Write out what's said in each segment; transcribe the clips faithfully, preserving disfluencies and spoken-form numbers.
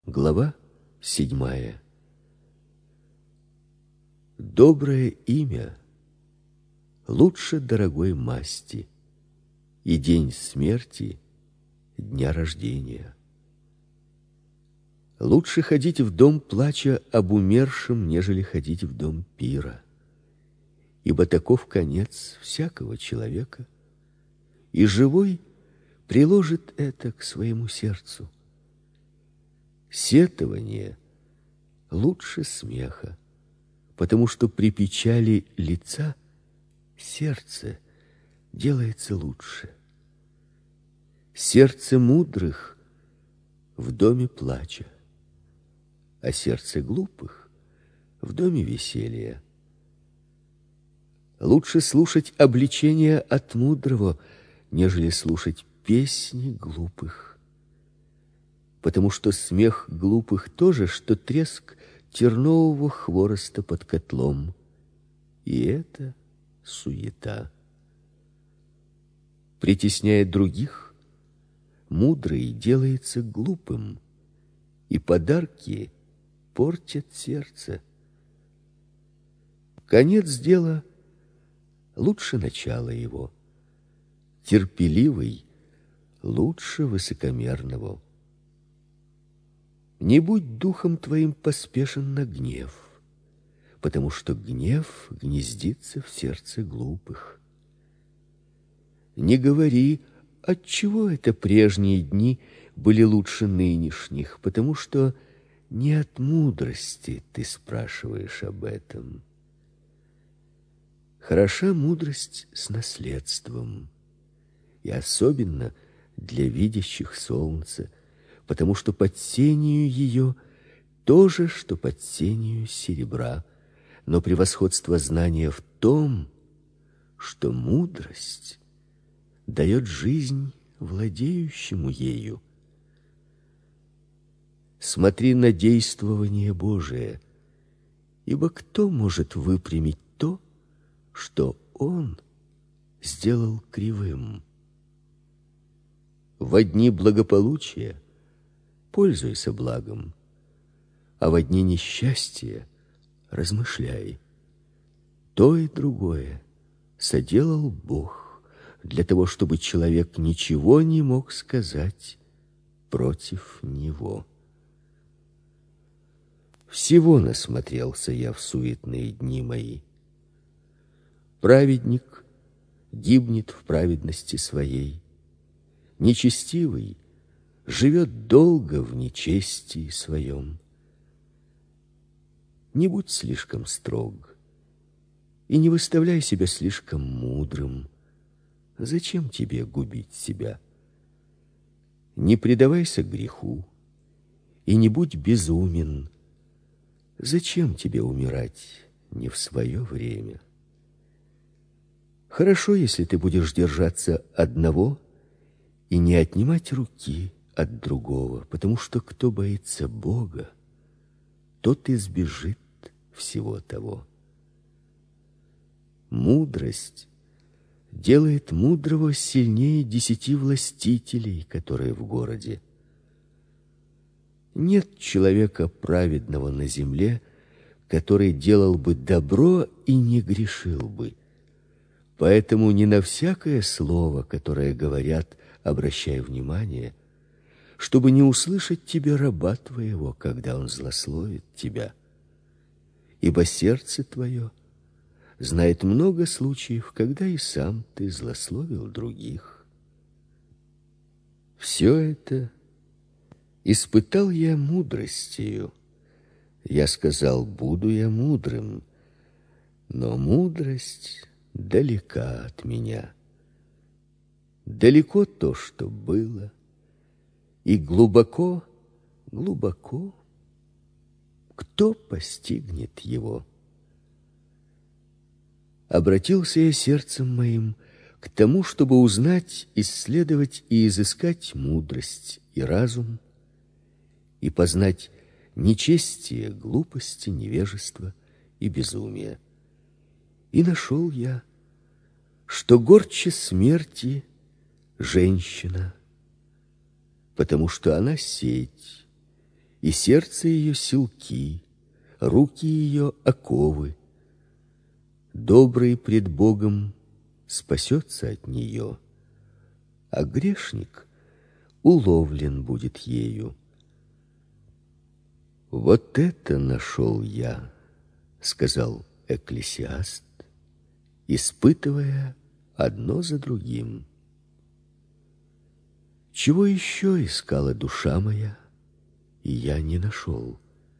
Глава седьмая. Доброе имя лучше дорогой масти, и день смерти дня рождения. Лучше ходить в дом плача об умершем, нежели ходить в дом пира, ибо таков конец всякого человека, и живой приложит это к своему сердцу. Сетование лучше смеха, потому что при печали лица сердце делается лучше. Сердце мудрых в доме плача, а сердце глупых в доме веселья. Лучше слушать обличения от мудрого, нежели слушать песни глупых. Потому что смех глупых то же, что треск тернового хвороста под котлом. И это суета. Притесняя других, мудрый делается глупым, и подарки портят сердце. Конец дела лучше начала его. Терпеливый лучше высокомерного. Не будь духом твоим поспешен на гнев, потому что гнев гнездится в сердце глупых. Не говори, отчего это прежние дни были лучше нынешних, потому что не от мудрости ты спрашиваешь об этом. Хороша мудрость с наследством, и особенно для видящих солнце, потому что под сенью ее то же, что под сенью серебра, но превосходство знания в том, что мудрость дает жизнь владеющему ею. Смотри на действование Божие, ибо кто может выпрямить то, что Он сделал кривым? Во дни благополучия пользуйся благом, а во дни несчастья размышляй. То и другое соделал Бог для того, чтобы человек ничего не мог сказать против него. Всего насмотрелся я в суетные дни мои. Праведник гибнет в праведности своей, нечестивый живет долго в нечестии своем. Не будь слишком строг и не выставляй себя слишком мудрым. Зачем тебе губить себя? Не предавайся греху и не будь безумен. Зачем тебе умирать не в свое время? Хорошо, если ты будешь держаться одного и не отнимать руки от другого, потому что кто боится Бога, тот избежит всего того. Мудрость делает мудрого сильнее десяти властителей, которые в городе. Нет человека праведного на земле, который делал бы добро и не грешил бы. Поэтому не на всякое слово, которое говорят, обращай внимание, чтобы не услышать тебе раба твоего, когда он злословит тебя. Ибо сердце твое знает много случаев, когда и сам ты злословил других. Все это испытал я мудростью. Я сказал, буду я мудрым, но мудрость далека от меня. Далеко то, что было, и глубоко, глубоко, кто постигнет его? Обратился я сердцем моим к тому, чтобы узнать, исследовать и изыскать мудрость и разум, и познать нечестие, глупости, невежество и безумие. И нашел я, что горче смерти женщина, потому что она сеть, и сердце ее селки, руки ее оковы. Добрый пред Богом спасется от нее, а грешник уловлен будет ею. Вот это нашел я, сказал Экклесиаст, испытывая одно за другим. Чего еще искала душа моя, и я не нашел?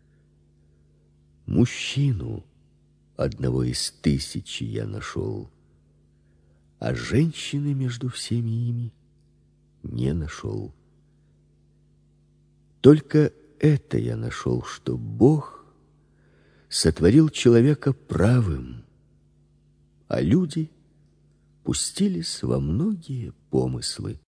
Мужчину одного из тысячи я нашел, а женщины между всеми ими не нашел. Только это я нашел, что Бог сотворил человека правым, а люди пустились во многие помыслы.